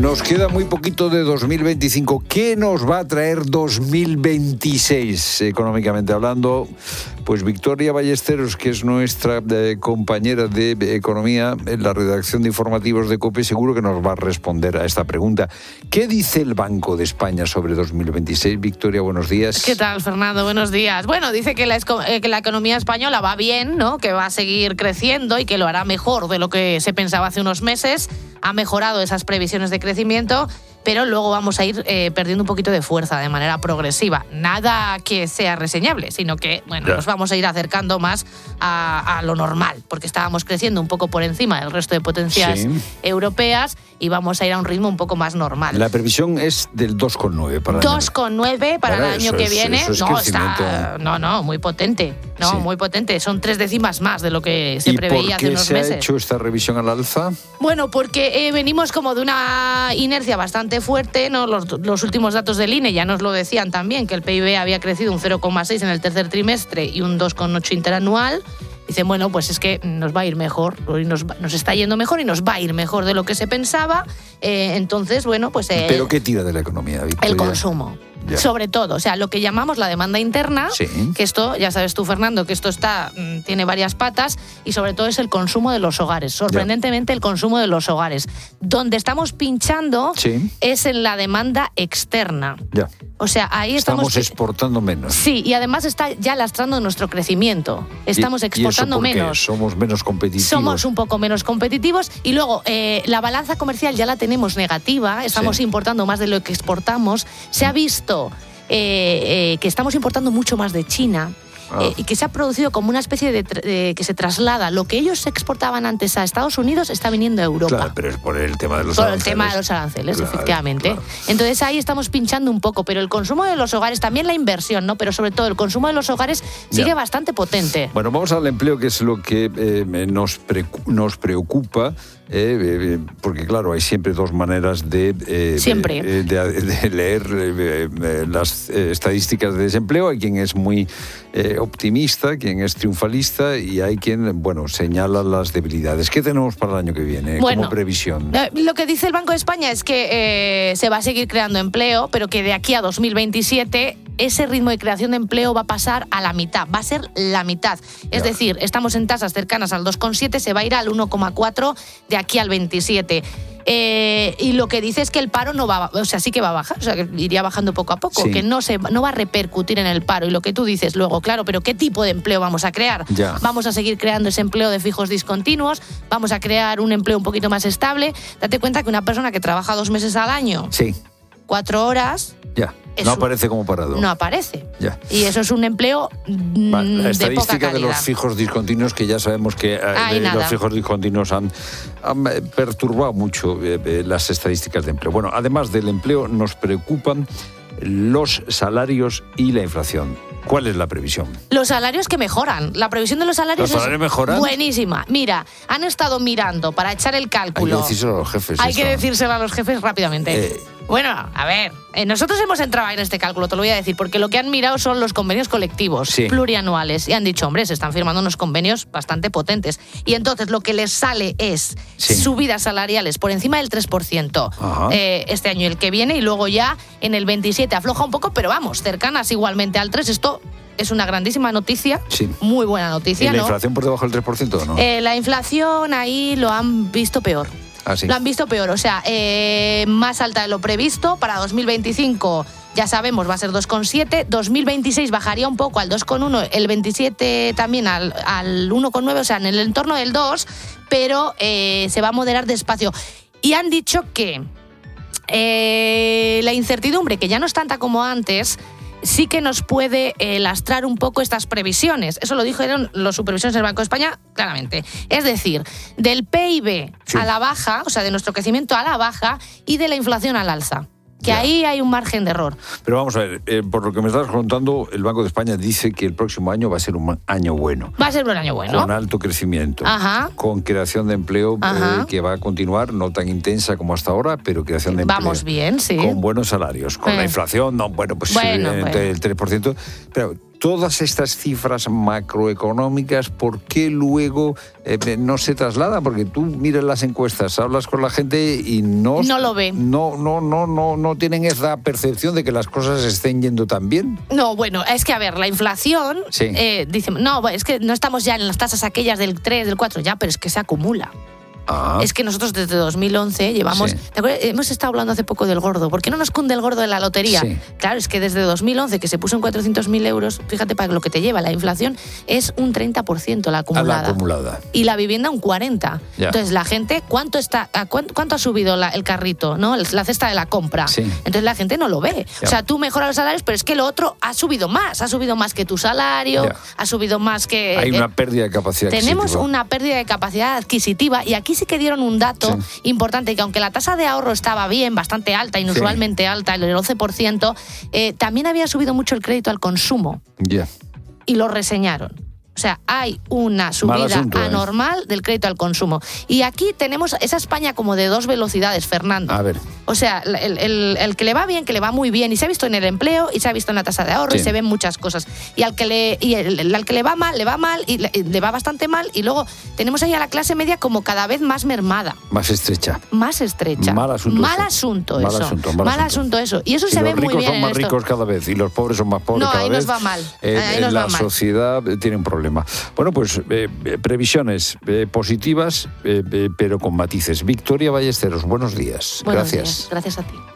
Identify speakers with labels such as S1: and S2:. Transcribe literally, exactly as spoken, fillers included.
S1: Nos queda muy poquito de dos mil veinticinco. ¿Qué nos va a traer dos mil veintiséis, económicamente hablando? Pues Victoria Ballesteros, que es nuestra eh, compañera de Economía en la redacción de informativos de COPE, seguro que nos va a responder a esta pregunta. ¿Qué dice el Banco de España sobre dos mil veintiséis? Victoria, buenos días.
S2: ¿Qué tal, Fernando? Buenos días. Bueno, dice que la, que la economía española va bien, ¿no? Que va a seguir creciendo y que lo hará mejor de lo que se pensaba hace unos meses. Ha mejorado esas previsiones de crecimiento, pero luego vamos a ir eh, perdiendo un poquito de fuerza de manera progresiva. Nada que sea reseñable, sino que bueno,
S1: ya.
S2: nos vamos a ir acercando más a, a lo normal, porque estábamos creciendo un poco por encima del resto de potencias
S1: sí.
S2: europeas y vamos a ir a un ritmo un poco más normal.
S1: La previsión es del dos coma nueve para el año.
S2: dos coma nueve para, para el año que
S1: es,
S2: viene.
S1: Eso es
S2: no, está, no, no, muy potente. No,
S1: sí.
S2: muy potente. Son tres décimas más de lo que se preveía hace unos meses.
S1: ¿Y por qué se ha hecho esta revisión al alza?
S2: Bueno, porque eh, venimos como de una inercia bastante fuerte, ¿no? Los, los últimos datos del I N E ya nos lo decían también, que el P I B había crecido un cero coma seis en el tercer trimestre y un dos coma ocho interanual. Dicen, bueno, pues es que nos va a ir mejor, nos, nos está yendo mejor y nos va a ir mejor de lo que se pensaba. Eh, entonces, bueno, pues... Eh,
S1: ¿Pero qué tira de la economía, Victoria?
S2: El consumo. Ya. Sobre todo, o sea, lo que llamamos la demanda interna,
S1: sí.
S2: que esto, ya sabes tú, Fernando, que esto está tiene varias patas y sobre todo es el consumo de los hogares. Sorprendentemente, ya. el consumo de los hogares. Donde estamos pinchando
S1: sí.
S2: es en la demanda externa.
S1: Ya.
S2: O sea, ahí estamos...
S1: Estamos exportando menos.
S2: Sí, y además está ya lastrando nuestro crecimiento. Estamos
S1: ¿Y,
S2: exportando
S1: ¿y eso por
S2: menos.
S1: qué? Somos menos competitivos.
S2: Somos un poco menos competitivos y luego eh, la balanza comercial ya la tenemos negativa. Estamos sí. importando más de lo que exportamos. Se ha visto eh, eh, que estamos importando mucho más de China.
S1: Ah.
S2: Eh, y que se ha producido como una especie de, de que se traslada lo que ellos exportaban antes a Estados Unidos está viniendo a Europa.
S1: Claro, pero es por el tema de los
S2: por
S1: aranceles.
S2: el tema de los aranceles,
S1: claro,
S2: efectivamente.
S1: Claro.
S2: Entonces ahí estamos pinchando un poco, pero el consumo de los hogares, también la inversión, ¿no? Pero sobre todo el consumo de los hogares sigue
S1: ya.
S2: bastante potente.
S1: Bueno, vamos al empleo, que es lo que eh, nos, pre- nos preocupa. Eh, eh, porque claro, hay siempre dos maneras de, eh,
S2: siempre.
S1: eh, de, de leer eh, eh, las eh, estadísticas de desempleo. Hay quien es muy eh, optimista, quien es triunfalista y hay quien, bueno, señala las debilidades. ¿Qué tenemos para el año que viene
S2: bueno,
S1: como previsión?
S2: Lo que dice el Banco de España es que eh, se va a seguir creando empleo, pero que de aquí a dos mil veintisiete ese ritmo de creación de empleo va a pasar a la mitad, va a ser la mitad. Es ya. decir, estamos en tasas cercanas al dos coma siete, se va a ir al uno coma cuatro de aquí al veintisiete. Eh, y lo que dice es que el paro no va, o sea, sí que va a bajar, o sea, que iría bajando poco a poco,
S1: sí.
S2: que no se no va a repercutir en el paro. Y lo que tú dices luego, claro, pero ¿qué tipo de empleo vamos a crear?
S1: Ya.
S2: Vamos a seguir creando ese empleo de fijos discontinuos, vamos a crear un empleo un poquito más estable. Date cuenta que una persona que trabaja dos meses al año,
S1: sí.
S2: cuatro horas...
S1: Ya. No aparece como parado.
S2: No aparece.
S1: Ya.
S2: Y eso es un empleo mmm,
S1: Va, la
S2: de
S1: estadística
S2: poca calidad.
S1: de los fijos discontinuos, que ya sabemos que eh, los fijos discontinuos han, han perturbado mucho eh, las estadísticas de empleo. Bueno, además del empleo, nos preocupan los salarios y la inflación. ¿Cuál es la previsión?
S2: Los salarios que mejoran. La previsión de los salarios,
S1: ¿Los salarios
S2: es
S1: mejoran?
S2: buenísima. Mira, han estado mirando para echar el cálculo.
S1: Hay que decírselo a los jefes.
S2: Hay
S1: eso.
S2: que decírselo a los jefes rápidamente.
S1: Eh,
S2: Bueno, a ver, eh, nosotros hemos entrado en este cálculo, te lo voy a decir, porque lo que han mirado son los convenios colectivos
S1: sí.
S2: plurianuales y han dicho, hombre, se están firmando unos convenios bastante potentes. Y entonces lo que les sale es
S1: sí.
S2: subidas salariales por encima del tres por ciento eh, este año y el que viene, y luego ya en el veintisiete afloja un poco, pero vamos, cercanas igualmente al tres. Esto es una grandísima noticia,
S1: sí.
S2: muy buena noticia.
S1: ¿Y la
S2: ¿no?
S1: inflación por debajo del tres por ciento o no?
S2: Eh, la inflación ahí lo han visto peor.
S1: Ah, sí.
S2: Lo han visto peor, o sea, eh, más alta de lo previsto. Para dos mil veinticinco, ya sabemos, va a ser dos coma siete. dos mil veintiséis bajaría un poco al dos coma uno, el veintisiete también al, al uno coma nueve, o sea, en el entorno del dos, pero eh, se va a moderar despacio. Y han dicho que eh, la incertidumbre, que ya no es tanta como antes, sí que nos puede eh, lastrar un poco estas previsiones. Eso lo dijeron los supervisores del Banco de España claramente. Es decir, del P I B sí. a la baja, o sea, de nuestro crecimiento a la baja, y de la inflación al alza. Que ya. ahí hay un margen de error.
S1: Pero vamos a ver, eh, por lo que me estás contando, el Banco de España dice que el próximo año va a ser un año bueno.
S2: Va a ser un año bueno.
S1: Con alto crecimiento.
S2: Ajá.
S1: Con creación de empleo eh, que va a continuar, no tan intensa como hasta ahora, pero creación de empleo.
S2: Vamos bien, sí.
S1: Con buenos salarios. Con eh. la inflación, no, bueno, pues
S2: bueno,
S1: eh,
S2: bueno.
S1: el tres por ciento. Pero todas estas cifras macroeconómicas, ¿por qué luego eh, no se traslada? Porque tú miras las encuestas, hablas con la gente y no...
S2: No lo ve.
S1: No, no, no, no, no tienen esa percepción de que las cosas estén yendo tan bien.
S2: No, bueno, es que a ver, la inflación,
S1: sí.
S2: eh, dicen, no, es que no estamos ya en las tasas aquellas del tres, del cuatro, ya, pero es que se acumula.
S1: Ah.
S2: Es que nosotros desde dos mil once llevamos...
S1: Sí.
S2: ¿te acuerdas? Hemos estado hablando hace poco del gordo. ¿Por qué no nos cunde el gordo de la lotería?
S1: Sí.
S2: Claro, es que desde dos mil once, que se puso en cuatrocientos mil euros, fíjate para lo que te lleva la inflación, es un treinta por ciento la acumulada.
S1: A la acumulada.
S2: Y la vivienda un cuarenta por ciento.
S1: Ya.
S2: Entonces, la gente, ¿cuánto está a cuánto, cuánto ha subido la, el carrito, ¿no? La cesta de la compra?
S1: Sí.
S2: Entonces, la gente no lo ve.
S1: Ya.
S2: O sea, tú mejoras los salarios, pero es que lo otro ha subido más. Ha subido más que tu salario,
S1: Ya.
S2: ha subido más que...
S1: Hay
S2: eh,
S1: una pérdida de capacidad
S2: Tenemos
S1: adquisitiva.
S2: una pérdida de capacidad adquisitiva y aquí sí que dieron un dato
S1: Sí.
S2: importante, que aunque la tasa de ahorro estaba bien, bastante alta, inusualmente sí. alta, el once por ciento, eh, también había subido mucho el crédito al consumo.
S1: Ya.
S2: Y lo reseñaron. O sea, hay una subida
S1: asunto,
S2: anormal
S1: ¿eh?
S2: del crédito al consumo. Y aquí tenemos esa España como de dos velocidades, Fernando.
S1: A ver.
S2: O sea, el, el, el que le va bien, que le va muy bien, y se ha visto en el empleo, y se ha visto en la tasa de ahorro,
S1: Sí.
S2: y se ven muchas cosas. Y al que le, y el, el, al que le va mal, le va mal, y le, le va bastante mal, y luego tenemos ahí a la clase media como cada vez más mermada.
S1: Más estrecha.
S2: Más estrecha.
S1: Mal asunto
S2: Mal
S1: eso.
S2: asunto
S1: Mal
S2: eso.
S1: asunto, mal
S2: mal
S1: asunto.
S2: asunto eso. Y eso
S1: Y
S2: se ve
S1: los
S2: muy
S1: ricos
S2: bien
S1: son
S2: en
S1: más
S2: esto.
S1: ricos cada vez y los pobres son más pobres
S2: No,
S1: cada
S2: ahí
S1: vez.
S2: nos va mal.
S1: Eh,
S2: Ahí nos
S1: la
S2: va mal.
S1: sociedad tiene un problema. Bueno, pues eh, previsiones eh, positivas, eh, eh, pero con matices. Victoria Ballesteros, buenos días.
S2: Buenos
S1: Gracias.
S2: días. Gracias a ti.